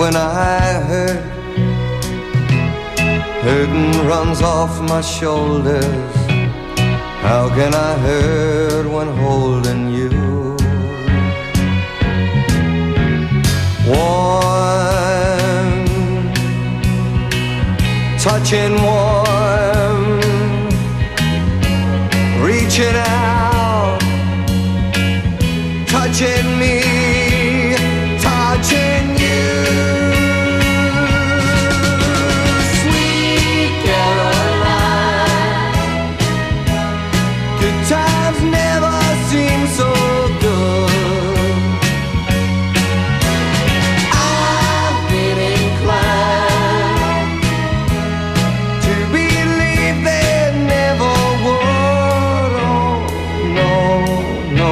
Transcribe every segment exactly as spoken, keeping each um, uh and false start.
when I hurt, hurting runs off my shoulders. How can I hurt when holding you? Warm, touching warm, reaching out, touching me, touching you. Sweet Caroline, good times never seem so good. I've been inclined to believe they never would. Oh, no, no.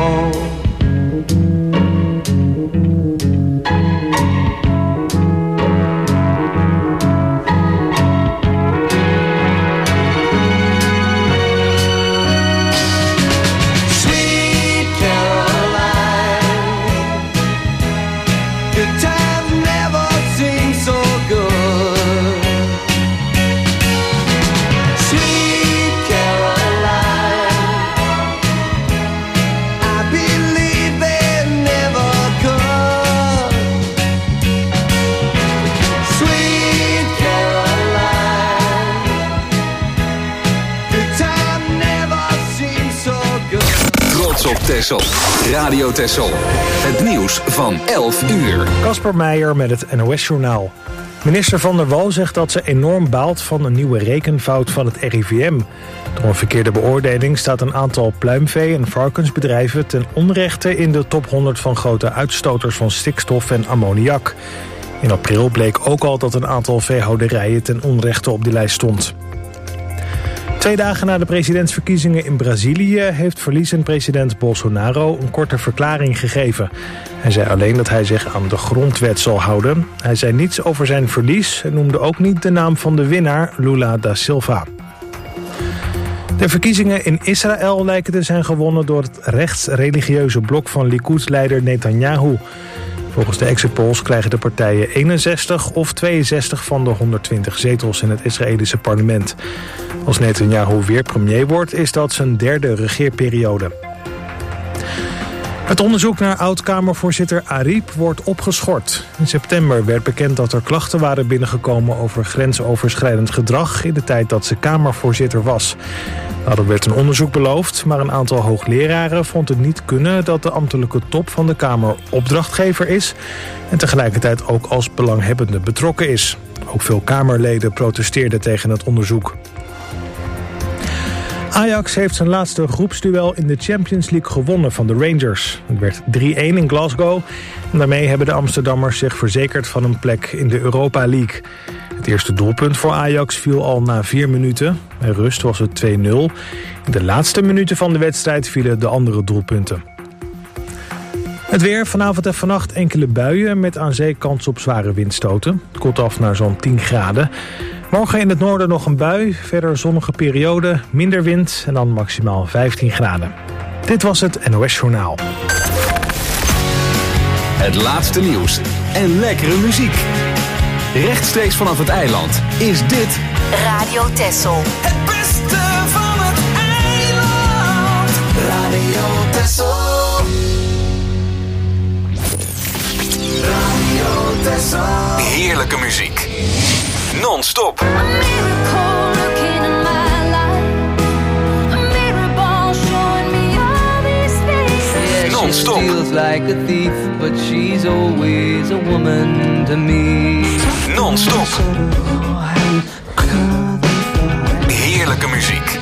Sweet Caroline, good times never seem so good. Sweet Caroline, I believe they never could. Sweet Caroline, good time never seems so good. Trots op Texel. Radio Texel. Het nieuws van elf uur. Casper Meijer met het N O S-journaal. Minister Van der Wal zegt dat ze enorm baalt van een nieuwe rekenfout van het R I V M. Door een verkeerde beoordeling staat een aantal pluimvee- en varkensbedrijven ten onrechte in de top honderd van grote uitstoters van stikstof en ammoniak. In april bleek ook al dat een aantal veehouderijen ten onrechte op die lijst stond. Twee dagen na de presidentsverkiezingen in Brazilië heeft verliezend president Bolsonaro een korte verklaring gegeven. Hij zei alleen dat hij zich aan de grondwet zal houden. Hij zei niets over zijn verlies en noemde ook niet de naam van de winnaar, Lula da Silva. De verkiezingen in Israël lijken te zijn gewonnen door het rechtsreligieuze blok van Likud-leider Netanyahu. Volgens de exit polls krijgen de partijen eenenzestig of tweeënzestig van de honderdtwintig zetels in het Israëlische parlement. Als Netanyahu weer premier wordt, is dat zijn derde regeerperiode. Het onderzoek naar oud-Kamervoorzitter Ariep wordt opgeschort. In september werd bekend dat er klachten waren binnengekomen over grensoverschrijdend gedrag in de tijd dat ze Kamervoorzitter was. Nou, er werd een onderzoek beloofd, maar een aantal hoogleraren vond het niet kunnen dat de ambtelijke top van de Kamer opdrachtgever is en tegelijkertijd ook als belanghebbende betrokken is. Ook veel Kamerleden protesteerden tegen het onderzoek. Ajax heeft zijn laatste groepsduel in de Champions League gewonnen van de Rangers. Het werd drie-een in Glasgow en daarmee hebben de Amsterdammers zich verzekerd van een plek in de Europa League. Het eerste doelpunt voor Ajax viel al na vier minuten. Bij rust was het twee nul. In de laatste minuten van de wedstrijd vielen de andere doelpunten. Het weer, vanavond en vannacht enkele buien met aan zee kans op zware windstoten. Het koelt af naar zo'n tien graden. Morgen in het noorden nog een bui, verder zonnige periode, minder wind en dan maximaal vijftien graden. Dit was het N O S-journaal. Het laatste nieuws en lekkere muziek. Rechtstreeks vanaf het eiland is dit Radio Texel. Het beste van het eiland. Radio Texel. Radio Texel. heerlijke muziek. Non-stop. Non-stop. Feels like a thief, but she's always a woman to me. Non-stop. Heerlijke muziek.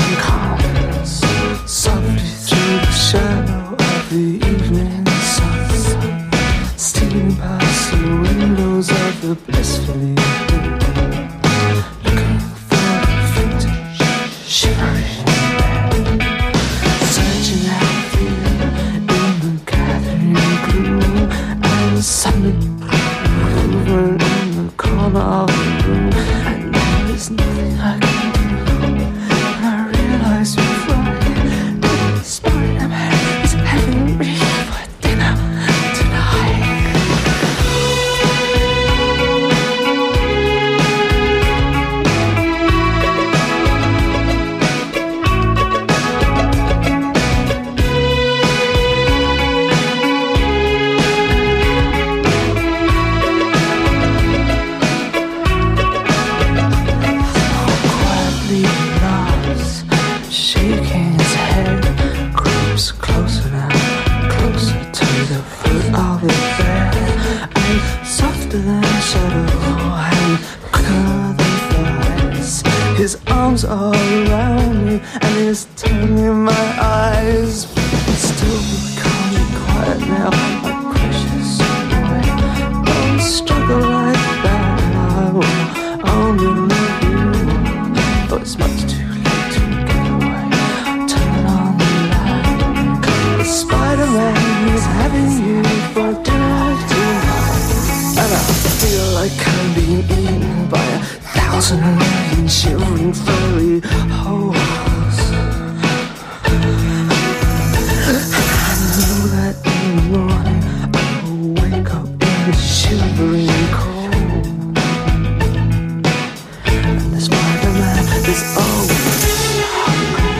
morning comes softly through the shadow of the evening sun, stealing past the windows of the blissfully looking for a vintage shivering bed, searching out fear in the gathering gloom, and suddenly over in the corner of the room, and there is nothing I can do. And I realize you're right, that Spider-Man is having me for dinner tonight. His arms all around me and his tongue in my eyes. But still calm and quiet now, my precious boy. Don't struggle like that, I will only love you. Though it's much too late to get away, turn on the light. The Spider-Man is having you for dinner tonight. And I feel like I'm being eaten by a thousand million shivering furry holes. I know that in the morning I will wake up in the shivering cold, and the Spider-Man is always hungry.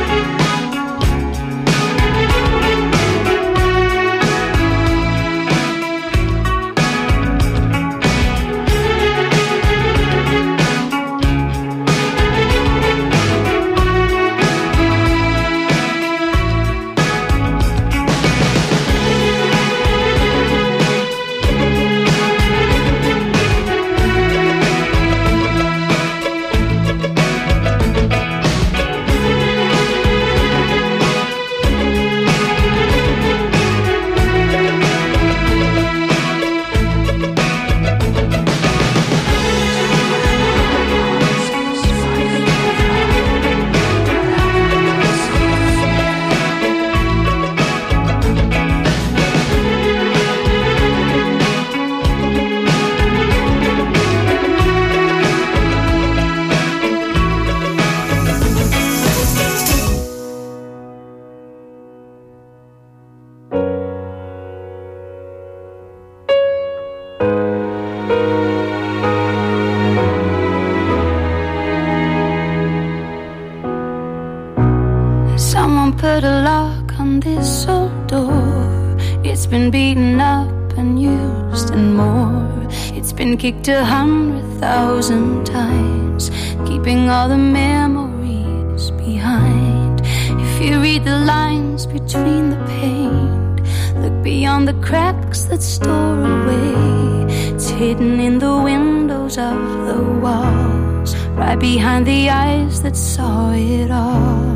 Put a lock on this old door. It's been beaten up and used and more. It's been kicked a hundred thousand times, keeping all the memories behind. If you read the lines between the paint, look beyond the cracks that store away. It's hidden in the windows of the walls, right behind the eyes that saw it all.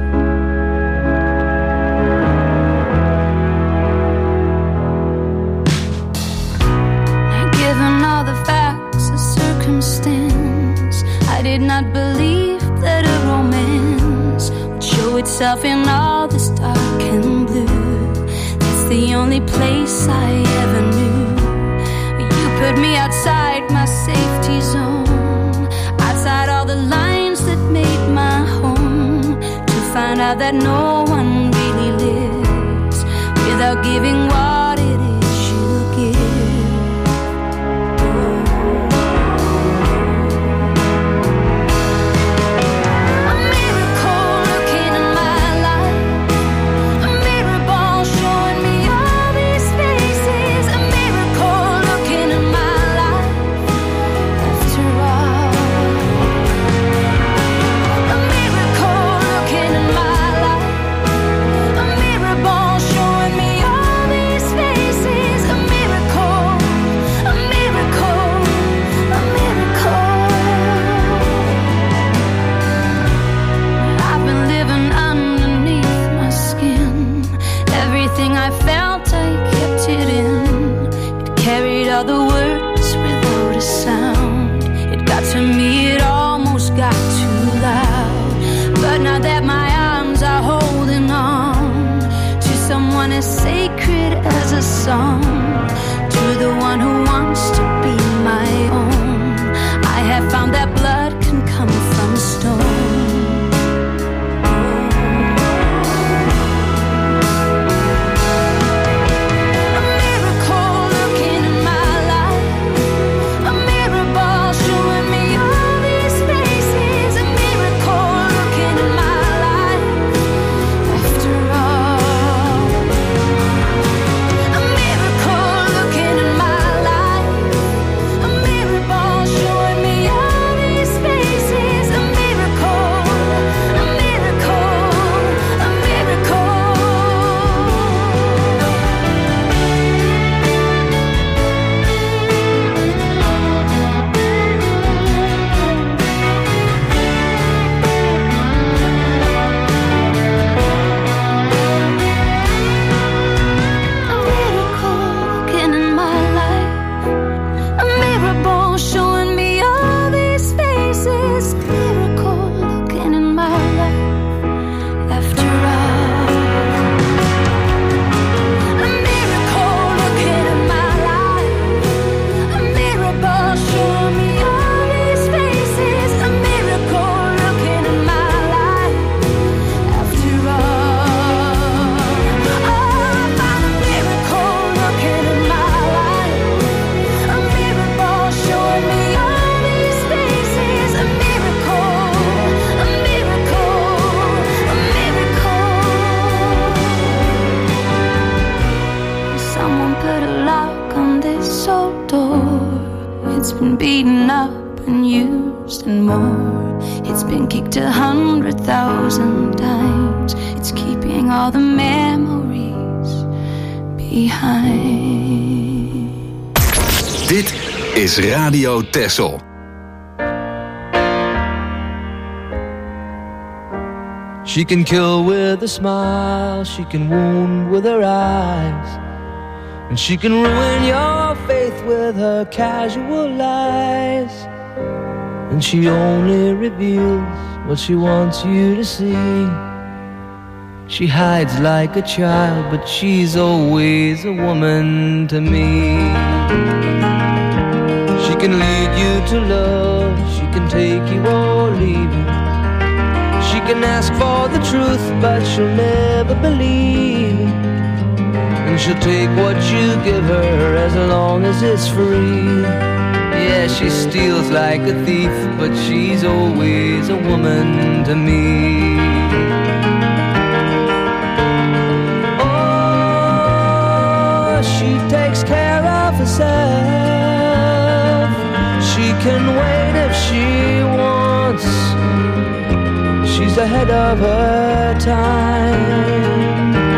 I did not believe that a romance would show itself in all this dark and blue. That's the only place I ever knew. You put me outside my safety zone, outside all the lines that made my home, to find out that no one really lives without giving what it is you give. Showing me all these song to the one who wants to be my own. I have found that blood can come from a stone. Beaten up and used and more. It's been kicked a hundred thousand times. It's keeping all the memories behind. Dit is Radio Texel. She can kill with a smile, she can wound with her eyes, and she can ruin your faith with her casual lies. And she only reveals what she wants you to see. She hides like a child, but she's always a woman to me. She can lead you to love, she can take you or leave you. She can ask for the truth, but she'll never believe. And she'll take what you give her as long as it's free. Yeah, she steals like a thief, but she's always a woman to me. Oh, she takes care of herself. She can wait if she wants. She's ahead of her time.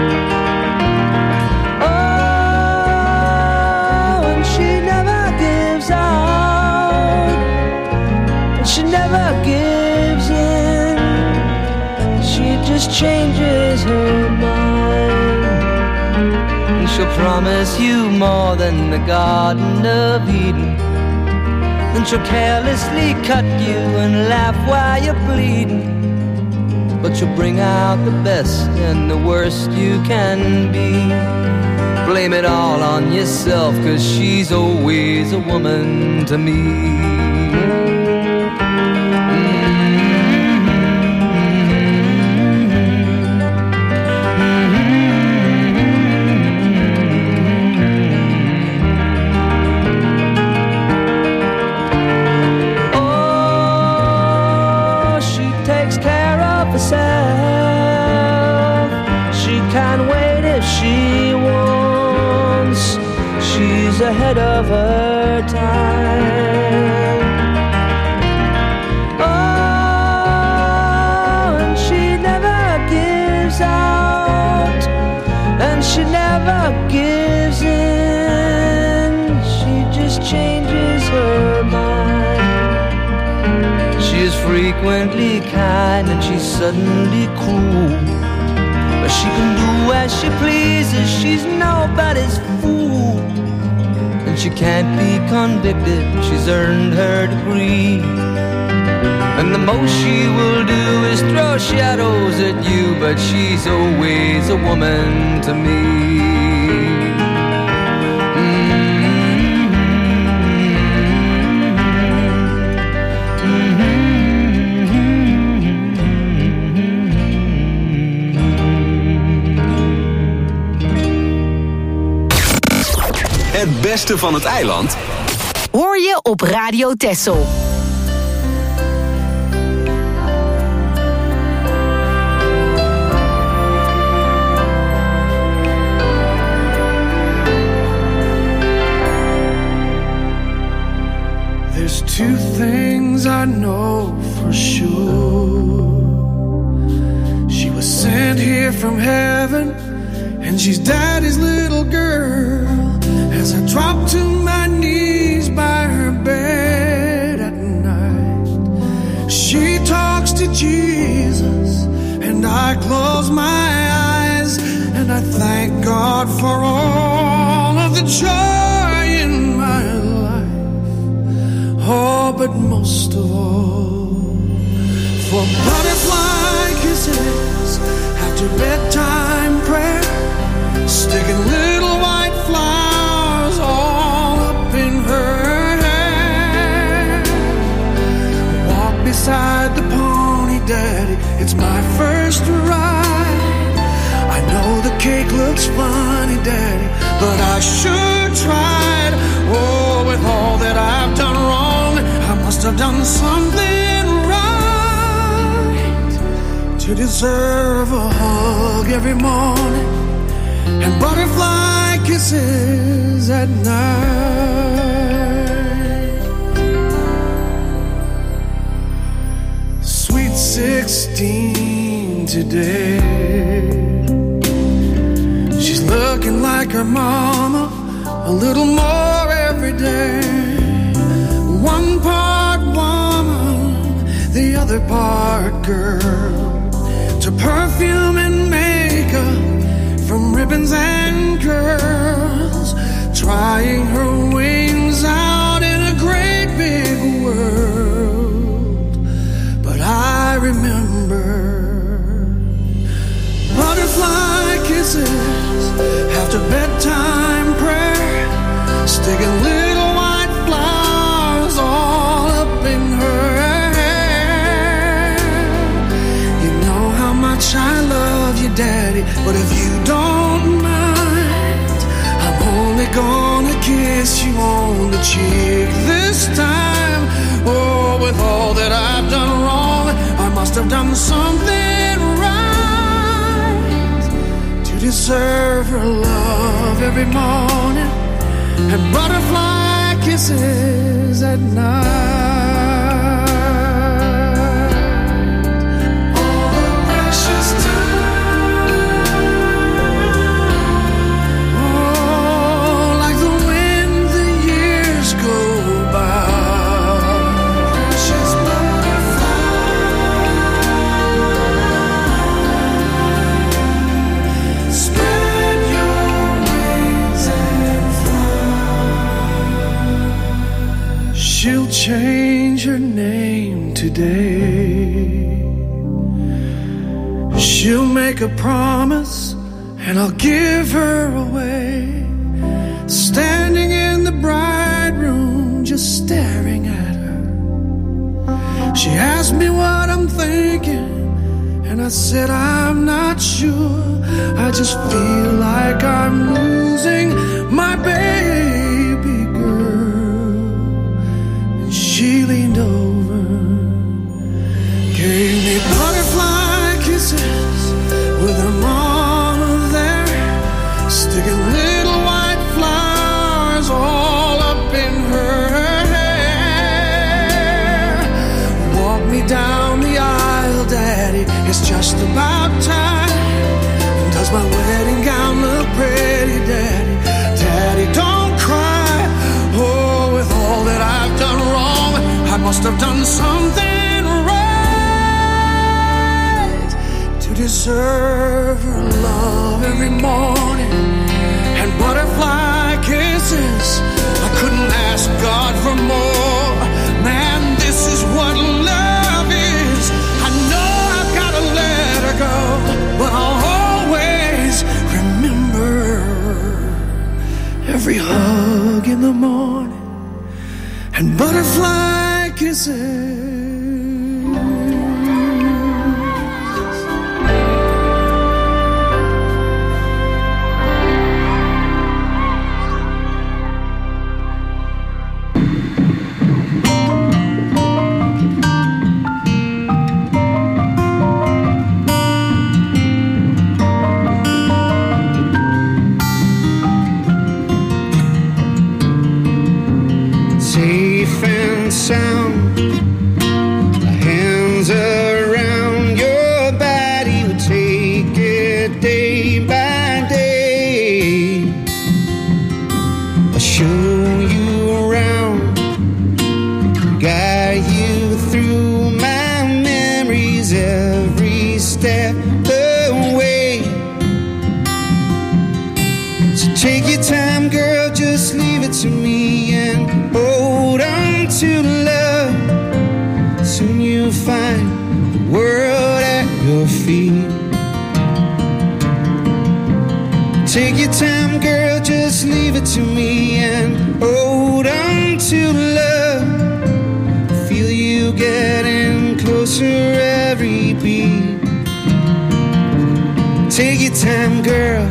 She never gives in. She just changes her mind. And she'll promise you more than the Garden of Eden. Then she'll carelessly cut you and laugh while you're bleeding. But she'll bring out the best and the worst you can be. Blame it all on yourself, 'cause she's always a woman to me. Ahead of her time. Oh, and she never gives out, and she never gives in. She just changes her mind. She is frequently kind and she's suddenly cruel, but she can do as she pleases. She's nobody's fool. She can't be convicted, she's earned her degree. And the most she will do is throw shadows at you, but she's always a woman to me. Het beste van het eiland hoor je op Radio Texel. There's two things I know for sure. She was sent here from heaven, and she's daddy's little girl. As I drop to my knees by her bed at night, she talks to Jesus, and I close my eyes, and I thank God for all of the joy in my life. Oh, but most of all, for butterfly kisses after bedtime prayer, sticking little white flowers all up in her hair. Walk beside the pony, daddy, it's my first ride. I know the cake looks funny, daddy, but I sure tried. Oh, with all that I've done wrong, I must have done something right to deserve a hug every morning and butterfly kisses at night. Sweet sixteen today, she's looking like her mama a little more every day. One part woman, the other part girl. To perfume and makeup, from ribbons and curls, trying her wings out in a great big world. But I remember butterfly kisses after bedtime prayer, sticking little white flowers all up in her hair. You know how much I love you, daddy, but if you don't mind, I'm only gonna kiss you on the cheek this time. Oh, with all that I've done wrong, I must have done something right to deserve her love every morning and butterfly kisses at night. All the precious time, oh, like the wind the years go by. Precious butterfly, spread your wings and fly. She'll change her name today. She'll make a promise and I'll give her away. Standing in the bride room, just staring at her. She asked me what I'm thinking, and I said I'm not sure. I just feel like I'm losing my baby girl. And she leaned over, gave me butterfly kisses with her mama there, sticking little white flowers all up in her hair. Walk me down the aisle, daddy, it's just about time. Does my wedding gown look pretty, daddy? Daddy, don't cry. Oh, with all that I've done wrong, I must have done something right to deserve her love every morning and butterfly kisses. I couldn't ask God for more. Man, this is what love is. I know I've got to let her go, but I'll always remember every hug in the morning and butterfly kisses. away. So take your time, girl, just leave it to me and hold on to love. Soon you'll find the world at your feet. Take your time, girl, just leave it to me and hold on to love. Feel you getting closer every beat. Take your time, girl.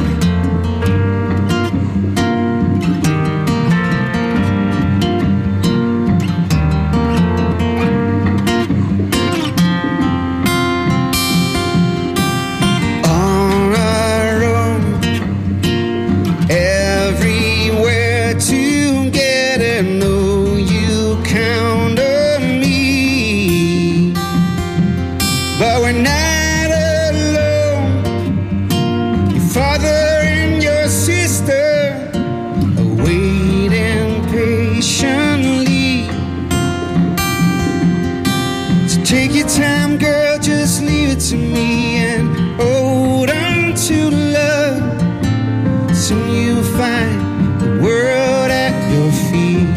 To me and hold on to love. Soon you'll find the world at your feet.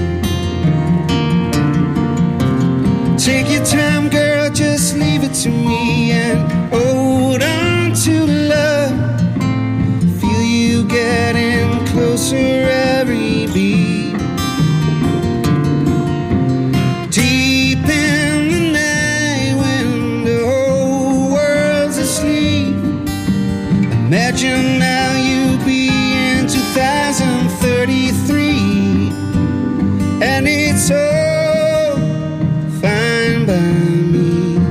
Take your time, girl, just leave it to me and hold on to love. Feel you getting closer every beat. Deep in the night when the whole world's asleep, imagine now you'll be in two thousand thirty-three, and it's all fine by me.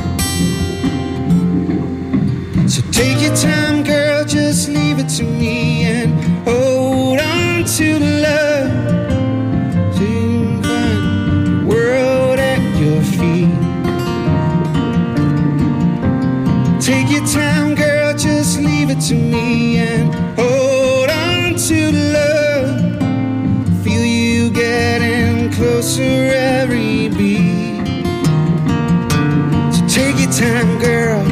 So take your time, girl, just leave it to me and hold on to love. So you can find the world at your feet. Take your time, girl, just leave it to me and hold on to love. Feel you getting closer every beat. So take your time, girl.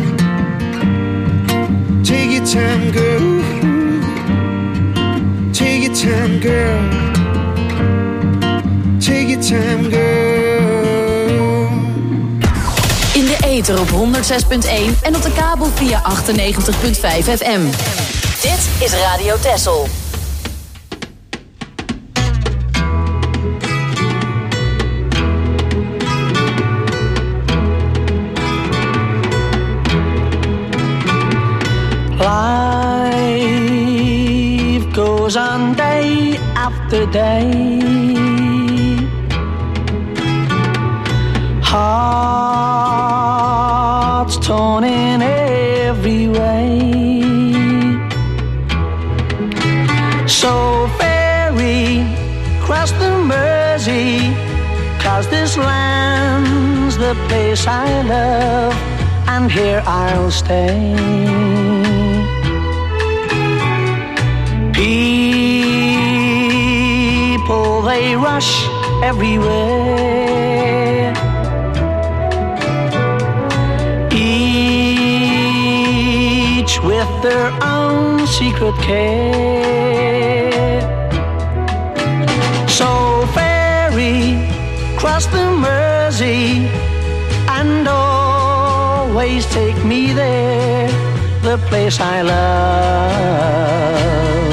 Take your time, girl. Take your time, girl. Take your time, girl. In de ether op honderd zes punt één en op de kabel via achtennegentig punt vijf F M. Dit is Radio Texel. Life goes on day after day. Hearts torn in every way. So ferry cross the Mersey, 'cause this land's the place I love, and here I'll stay. People, they rush everywhere, each with their own secret care. So ferry cross the Mersey and always take me there, the place I love.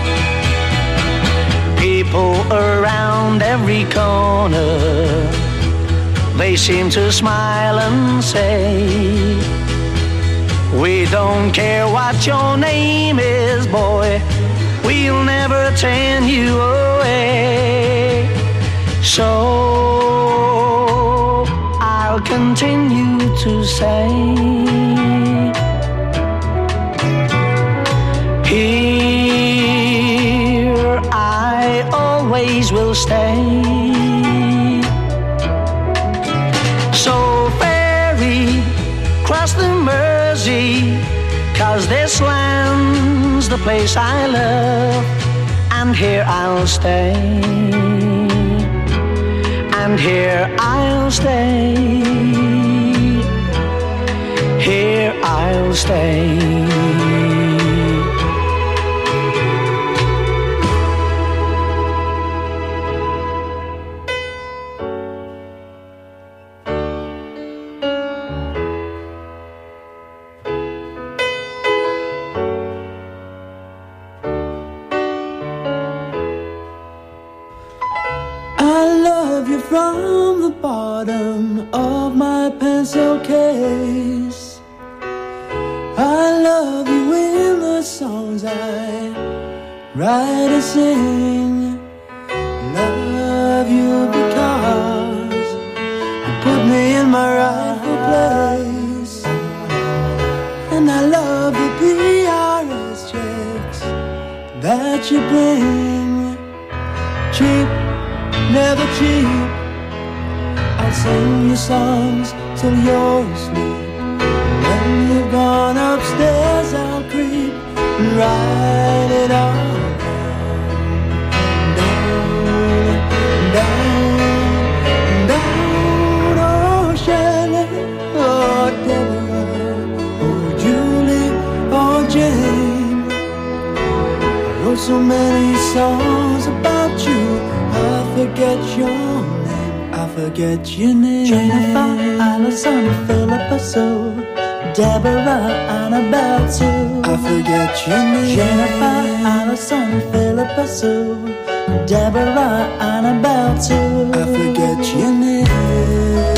People around every corner, they seem to smile and say, we don't care what your name is, boy, we'll never turn you away. So I'll continue to say, here I always will stay. So ferry cross the Mersey, 'cause this land's the place I love, and here I'll stay, and here I'll stay, here I'll I'll stay. From the bottom of my pencil case, I love you in the songs I write and sing. Love you because you put me in my rightful place. And I love the P R S checks that you bring. Cheap, never cheap. I'll sing you songs till you're asleep. When you've gone upstairs, I'll creep and write it all down, down, down. Oh, Shelley, oh, Deborah, oh, Julie, oh, Jane. I wrote so many songs about you, I forget your name. I forget your name. Jennifer, Allison, Philippa Sue, Deborah, Annabelle too. I forget your name. Jennifer, Allison, Philippa Sue, Deborah, Annabelle too. I forget your name.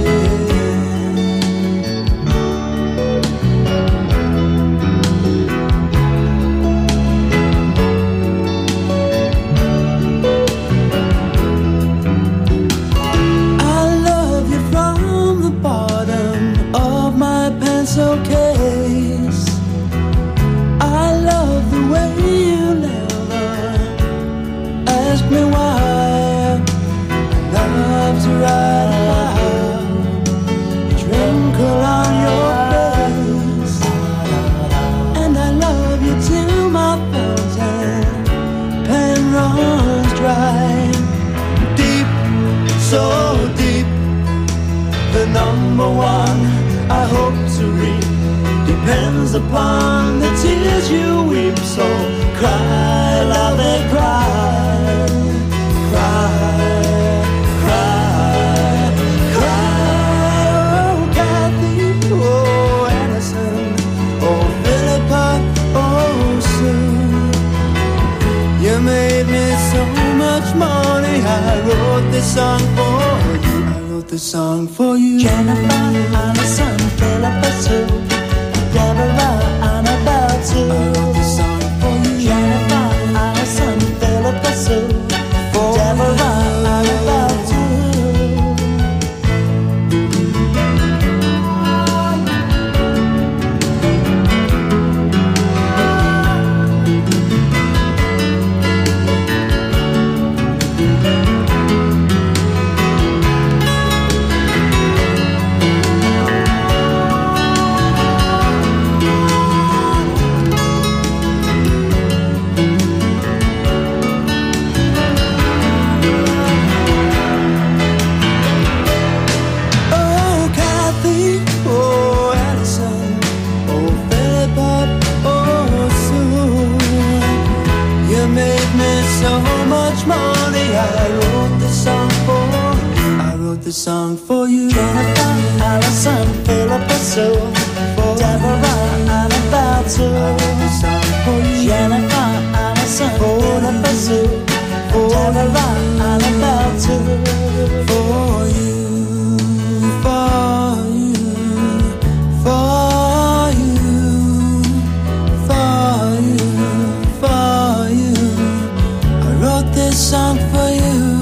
Case. I love the way you never ask me why. Love's right about the twinkle on your face. And I love you till my fountain pen runs dry. Deep, so deep, the number one I hope to reap depends upon the tears you weep. So cry, love and cry, cry, cry, cry. Oh, Kathy, oh, Anderson, oh, Philippa, oh, Sue. You made me so much money. I wrote this song for you. The song for you. Jennifer, Allison, Philippa Sue, Deborah, Annabelle too. I wrote the song for you. Jennifer, Allison, Philippa Sue, Deborah, Annabelle too. The song for you. Jennifer, Allison, Philippa Sue, Deborah, Annabelle too. The song for you. Jennifer, Allison, Philippa Sue, Deborah, Annabelle too. For you, for you, for you, for you, for you. I wrote this song for you.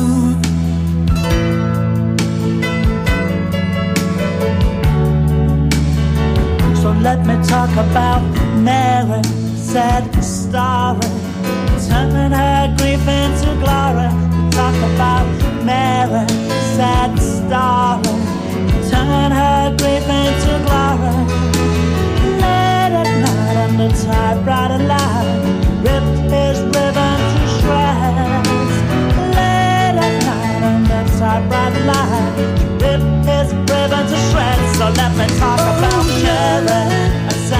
Let me talk about Mary, sad story, turning her grief into glory. Talk about Mary, sad story, turn her grief into glory. Late at night under typewriter light, ripped his ribbon to shreds. Late at night under typewriter light, ripped his ribbon to shreds. So let me talk about Mary.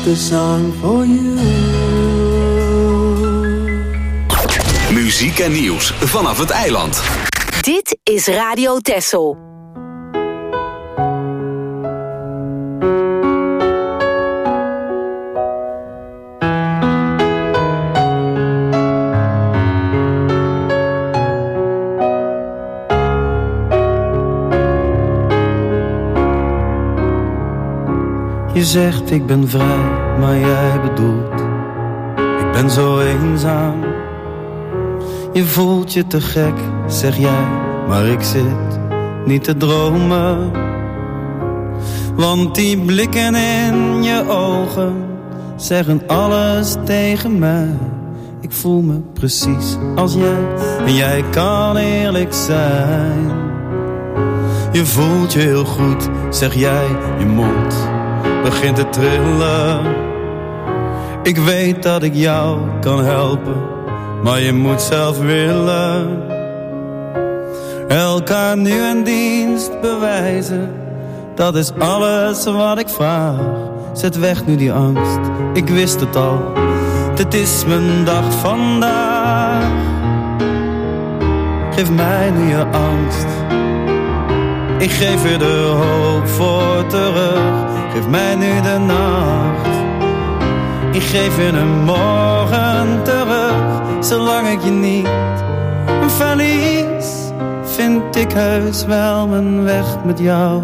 wrote the song for you. Muziek en nieuws vanaf het eiland. Dit is Radio Texel. Je zegt ik ben vrij, maar jij bedoelt ik ben zo eenzaam. Je voelt je te gek, zeg jij, maar ik zit niet te dromen. Want die blikken in je ogen zeggen alles tegen mij. Ik voel me precies als jij en jij kan eerlijk zijn. Je voelt je heel goed, zeg jij, je mond begint te trillen. Ik weet dat ik jou kan helpen, maar je moet zelf willen. Elkaar nu een dienst bewijzen, dat is alles wat ik vraag. Zet weg nu die angst, ik wist het al, dit is mijn dag vandaag. Geef mij nu je angst, ik geef je de hoop voor terug. Geef mij nu de nacht, ik geef je een morgen terug. Zolang ik je niet verlies, vind ik heus wel mijn weg met jou.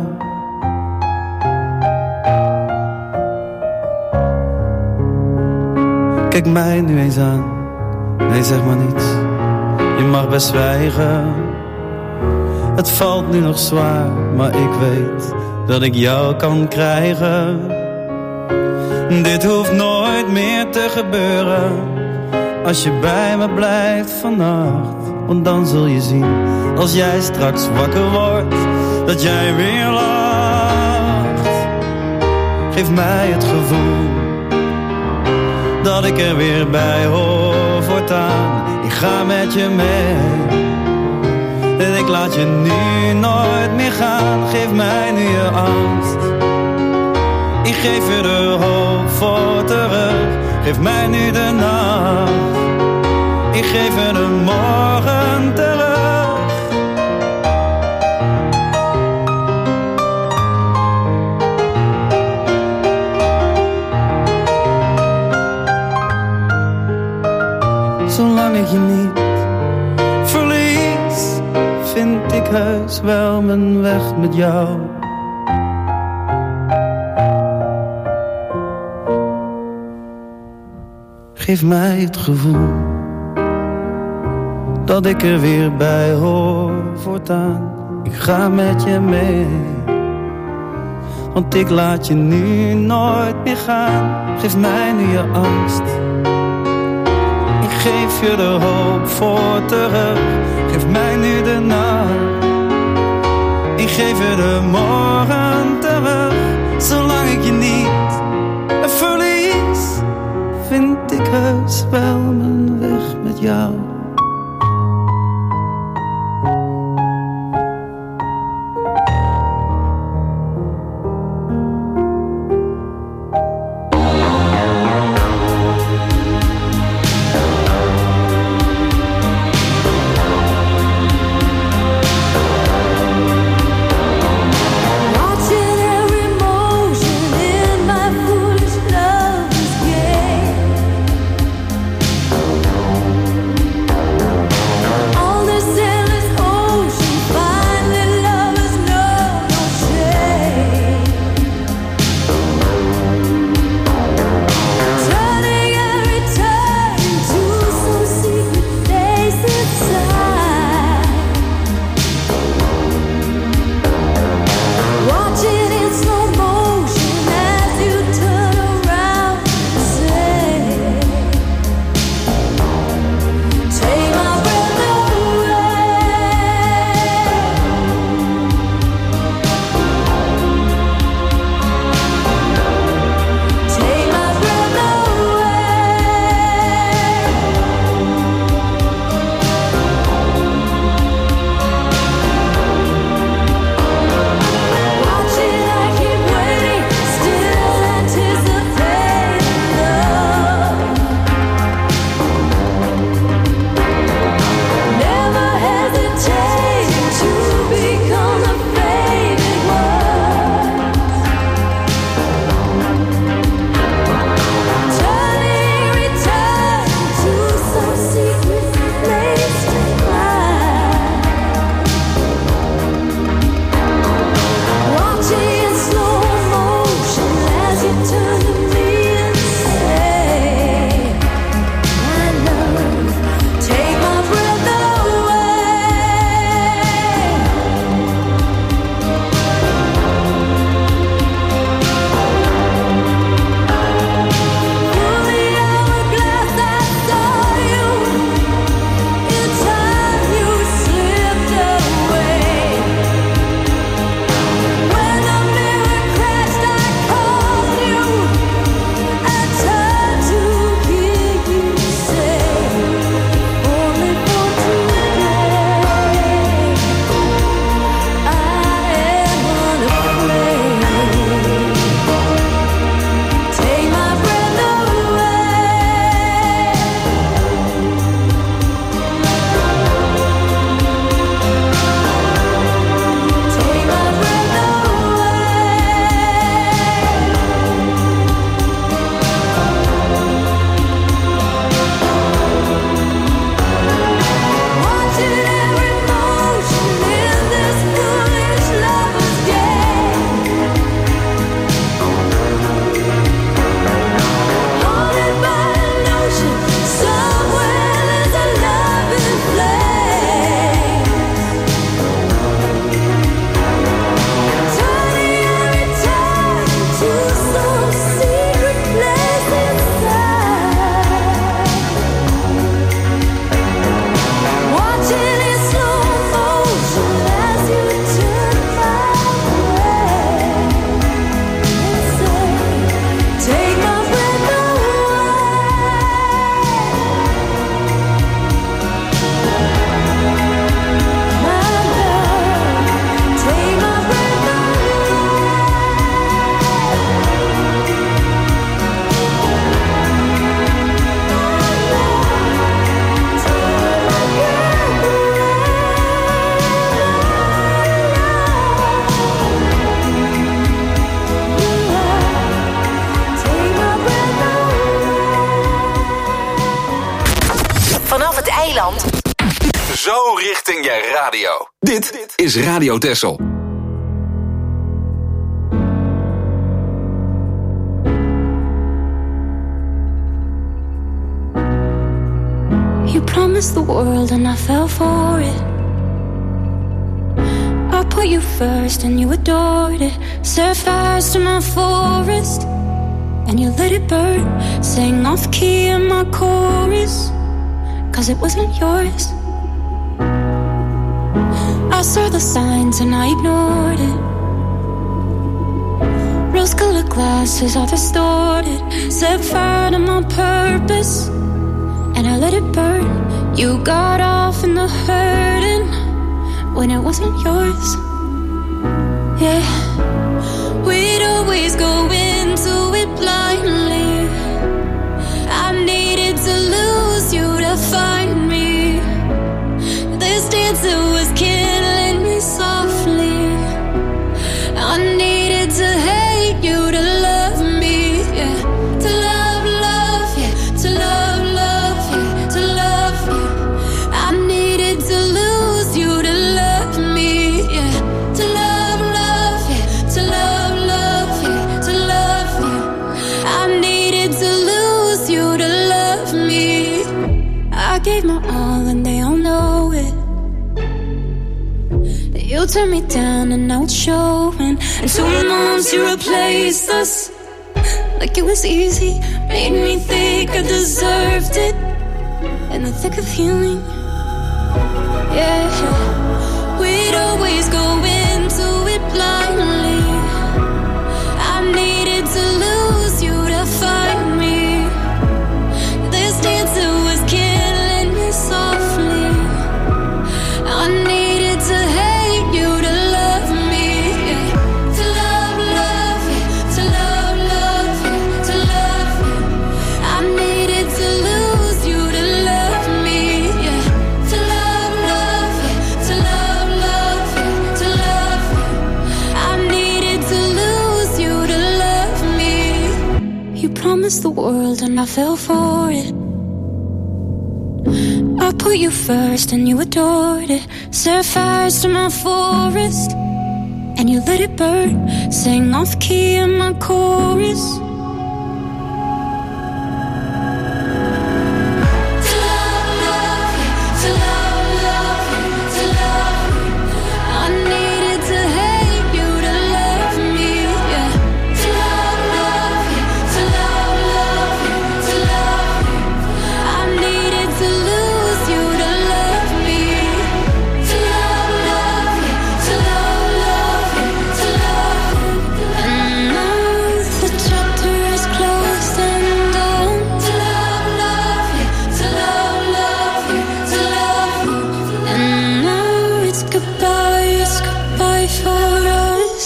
Kijk mij nu eens aan, nee zeg maar niets, je mag best zwijgen. Het valt nu nog zwaar, maar ik weet dat ik jou kan krijgen. Dit hoeft nooit meer te gebeuren, als je bij me blijft vannacht. Want dan zul je zien, als jij straks wakker wordt, dat jij weer lacht. Geef mij het gevoel, dat ik er weer bij hoor voortaan. Ik ga met je mee, en ik laat je nu nooit meer gaan. Geef mij nu je angst, ik geef je de hoop voor terug. Geef mij nu de nacht, ik geef je de morgen terug. Zolang ik je niet verlies, vind ik heus wel mijn weg met jou. Geef mij het gevoel, dat ik er weer bij hoor voortaan. Ik ga met je mee, want ik laat je nu nooit meer gaan. Geef mij nu je angst, ik geef je de hoop voor terug. Geef mij nu de nacht, ik geef je de morgen terug. Zolang ik je niet verlies, vind ik heus wel mijn weg met jou. Why richting je radio. Dit is Radio Texel. You promised the world and I fell for it. I put you first and you adored it. Set fires to my forest and you let it burn. Sang off key in my chorus, cause it wasn't yours. I saw the signs and I ignored it. Rose-colored glasses are distorted. Set fire to my purpose and I let it burn. You got off in the hurting when it wasn't yours. Yeah, we'd always go into it blindly. I needed to lose you to find me. This dancer was killing me softly. I needed to hate you to love me, yeah. To love, love, yeah. To love, love, yeah. To love you. I needed to lose you to love me, yeah. To love, love, yeah. To love, love, yeah. To love you. I needed to lose you to love me. I gave my all and they all know it. You turned me down and now it's showing. And two months you replaced us like it was easy. Made me think I deserved it in the thick of healing. Yeah, we'd always go into it blindly. I needed to lose you to find me. This dancer was killing me softly. I needed to hate you to love me, yeah. To love, love, yeah. To love, love, yeah. To love you. I needed to lose you to love me, yeah. To love, love, yeah. To love, love, yeah. To love you. I needed to lose you to love me. You promised the world and I fell for it. I put you first and you adored it. Set fires to my forest and you let it burn. Sang off key in my chorus. To love, love, yeah. To love, love, yeah. To love you. I needed to hate you to love me, yeah. To love, love, yeah. To love, love, yeah. To love you. I needed to lose you to love me. To love, love, yeah. To love, love, yeah. To love you. And now the chapter is closed and done. To love, love, yeah. To love, love, yeah. To love you. And now it's goodbye, it's goodbye for us.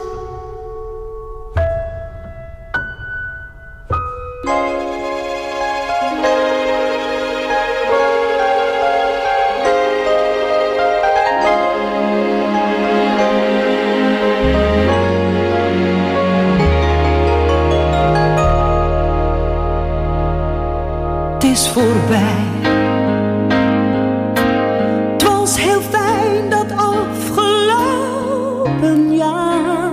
Het is voorbij. Het was heel fijn dat afgelopen jaar.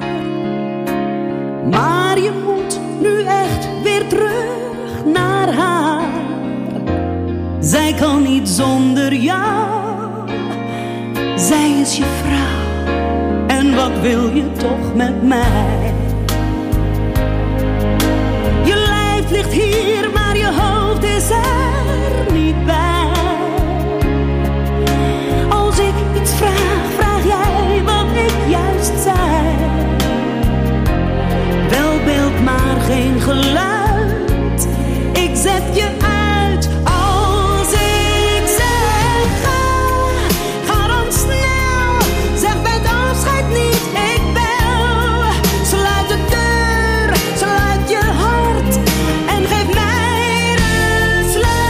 Maar je moet nu echt weer terug naar haar. Zij kan niet zonder jou. Zij is je vrouw. En wat wil je toch met mij? Je lijf ligt hier, maar je hoofd is er niet bij. Als ik iets vraag, vraag jij wat ik juist zei. Wel beeld, maar geen geluid. Ik zet je uit als ik zeg ga. Ga dan snel, zeg bij het afscheid niet ik bel. Sluit de deur, sluit je hart en geef mij de sleutel.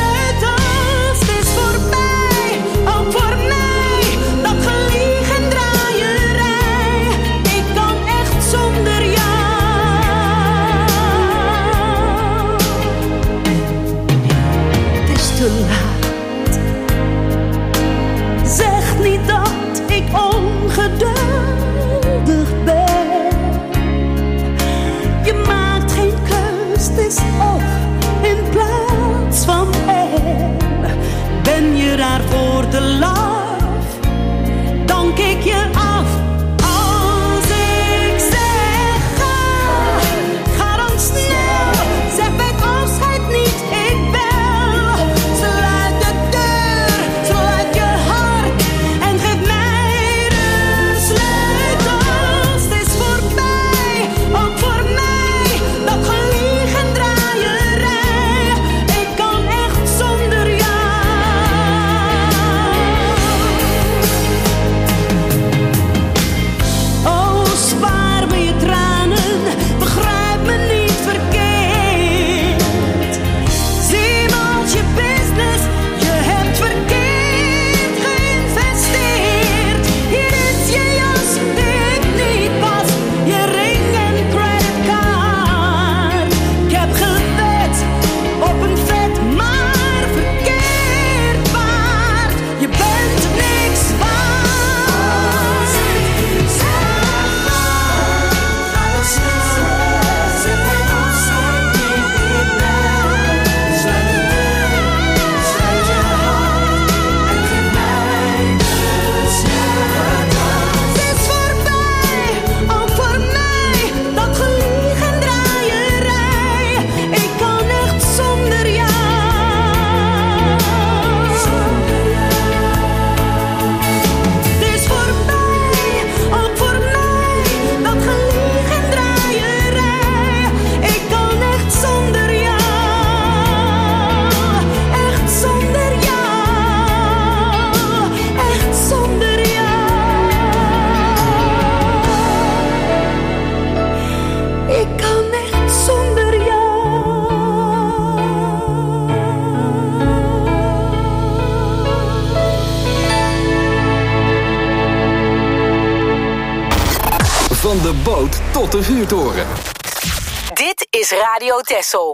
de boot tot de vuurtoren. Dit is Radio Texel.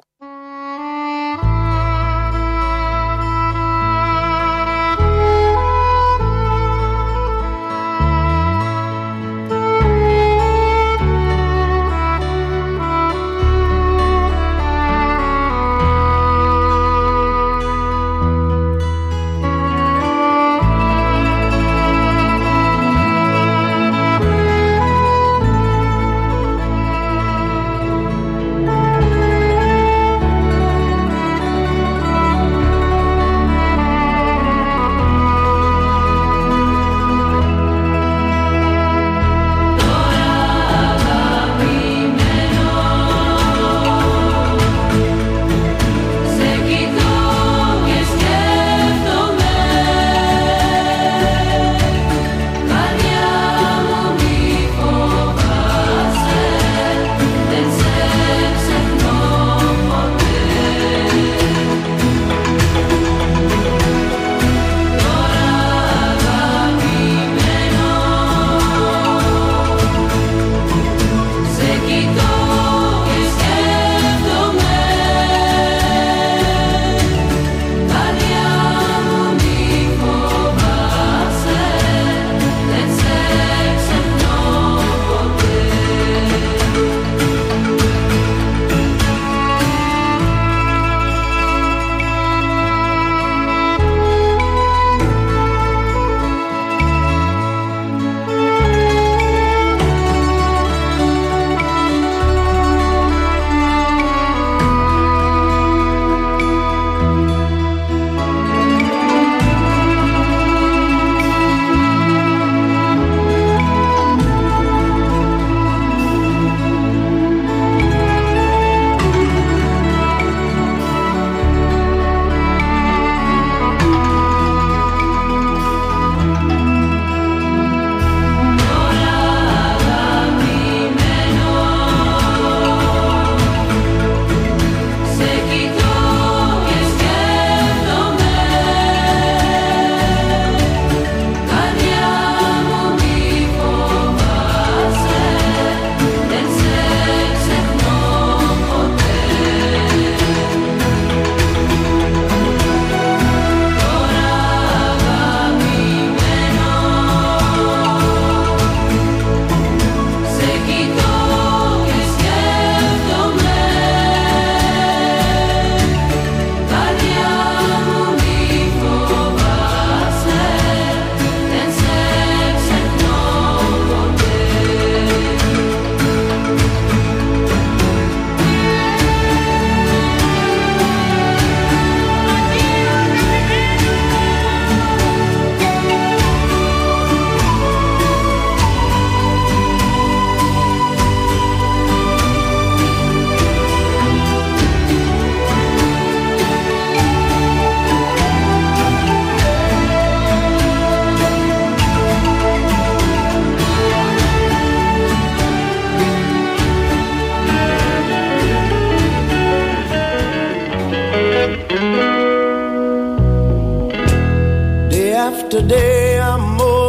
Today I'm more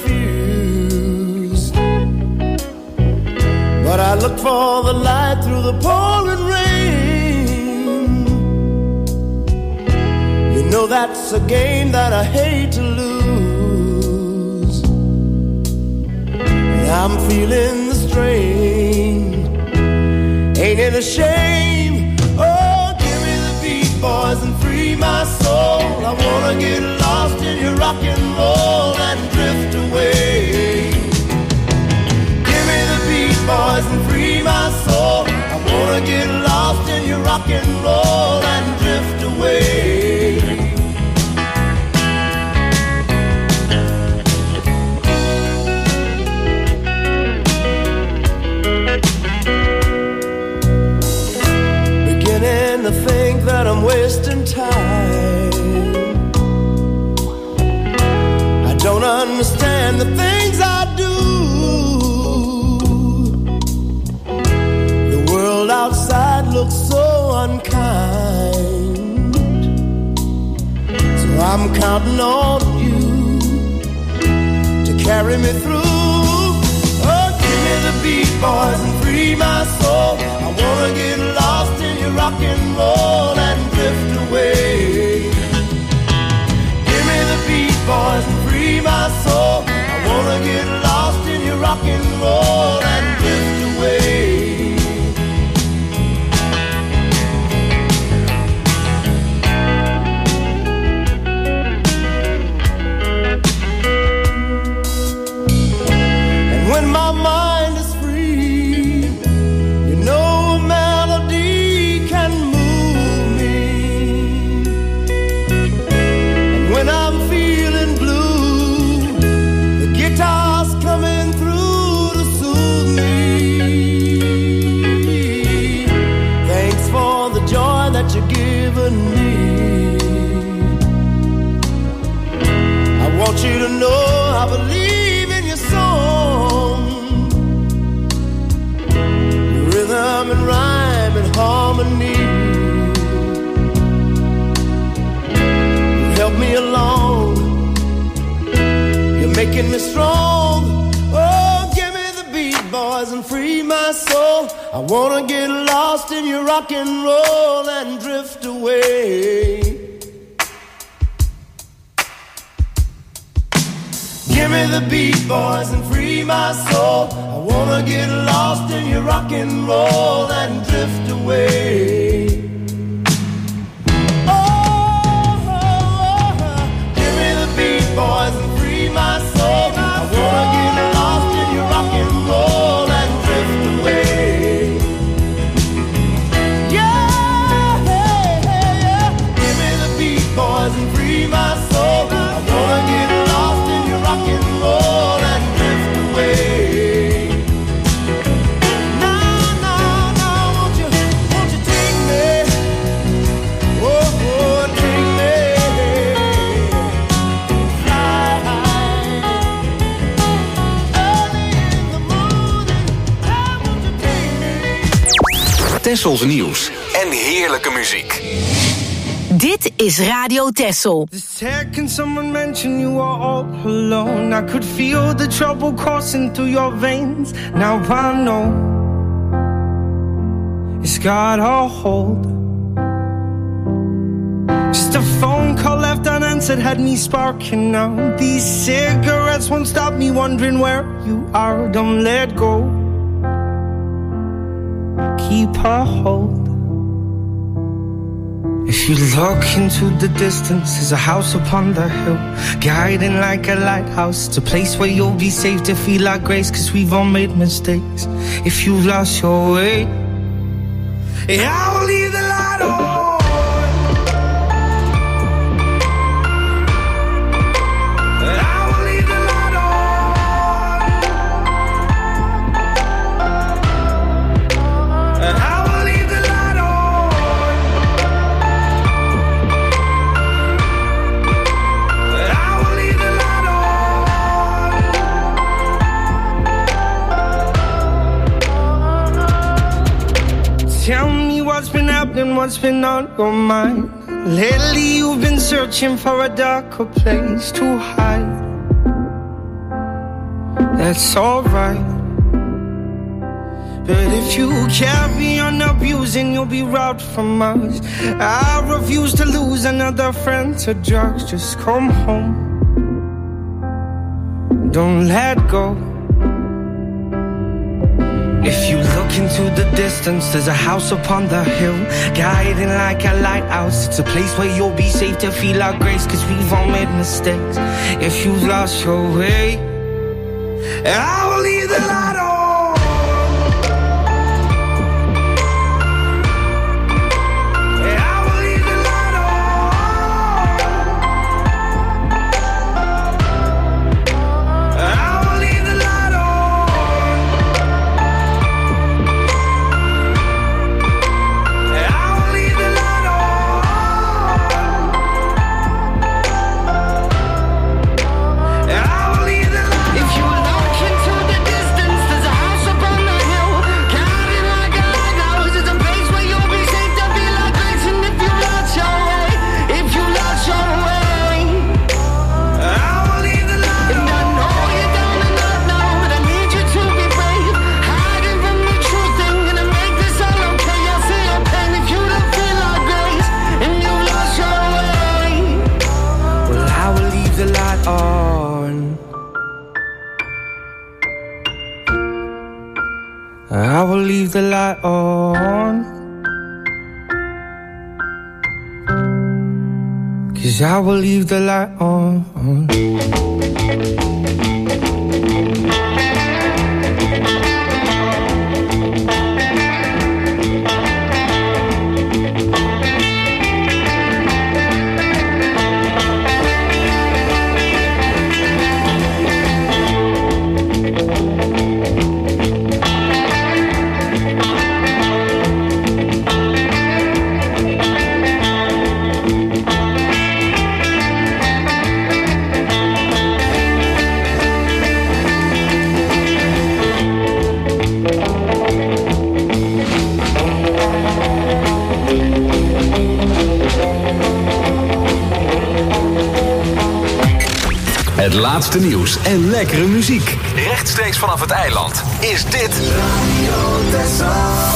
confused, but I look for the light through the pouring rain. You know that's a game that I hate to lose, and I'm feeling the strain. Ain't it a shame? Oh, give me the beat, boys, and free my soul. I wanna get lost in your rock and roll and drift away. Give me the beat, boys, and free my soul. I wanna get lost in your rock and roll and drift away. Beginning to think that I'm wasting time. I don't understand the things I do. The world outside looks so unkind, so I'm counting on you to carry me through. Oh, give me the beat, boys, and free my soul. I wanna get lost in your rock and roll and drift away. Give me the beat, boys, and free my soul. I wanna get lost in your rock and roll and drift away. When my mind is free, you know a melody can move me. And when I'm feeling blue, the guitar's coming through to soothe me. Thanks for the joy that you're giving me. I want you to know I believe in your song. Rhythm and rhyme and harmony, you help me along, you're making me strong. Oh, give me the beat, boys, and free my soul. I wanna get lost in your rock and roll and drift away. Give me the beat, boys, and free my soul. I wanna get lost in your rock and roll and drift away. Oh, oh, oh, give me the beat, boys, and free my soul. I wanna get lost in your rock and roll and drift away. Yeah, hey, hey, yeah. Give me the beat, boys, and free my soul. I wanna get lost in your rock and roll and drift away. Tessels nieuws en heerlijke muziek. Dit is Radio Tessel. The second someone mentioned you were all alone, I could feel the trouble coursing through your veins. Now I know it's got a hold. Just a phone call left unanswered had me sparking now. These cigarettes won't stop me wondering where you are. Don't let go, keep a hold. If you look into the distance, there's a house upon the hill, guiding like a lighthouse. It's a place where you'll be safe to feel like grace, cause we've all made mistakes. If you've lost your way, I will leave the light on. Tell me what's been happening, what's been on your mind. Lately you've been searching for a darker place to hide. That's alright, but if you carry on abusing, you'll be robbed from us. I refuse to lose another friend to drugs. Just come home, don't let go. If you look into the distance, there's a house upon the hill, guiding like a lighthouse. It's a place where you'll be safe to feel our grace, cause we've all made mistakes. If you've lost your way, I will leave the light on. If you look into the distance, there's I will leave the light on. 'Cause I will leave the light on. Het laatste nieuws en lekkere muziek. Rechtstreeks vanaf het eiland is dit Radio Texel.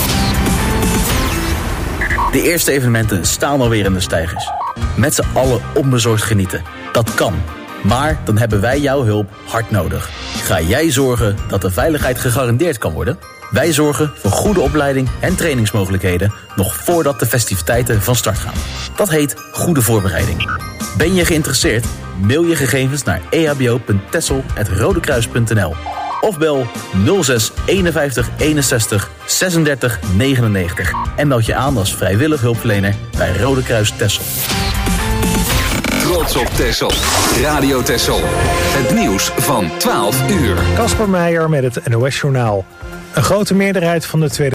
De eerste evenementen staan alweer in de steigers. Met z'n allen onbezorgd genieten. Dat kan. Maar dan hebben wij jouw hulp hard nodig. Ga jij zorgen dat de veiligheid gegarandeerd kan worden? Wij zorgen voor goede opleiding en trainingsmogelijkheden nog voordat de festiviteiten van start gaan. Dat heet goede voorbereiding. Ben je geïnteresseerd? Mail je gegevens naar e h b o punt texel apenstaartje rodekruis punt n l of bel nul zes eenenvijftig eenenzestig zesendertig negenennegentig en meld je aan als vrijwillig hulpverlener bij Rode Kruis Texel. Trots op Texel. Radio Texel. Het nieuws van twaalf uur. Kasper Meijer met het N O S Journaal. Een grote meerderheid van de Tweede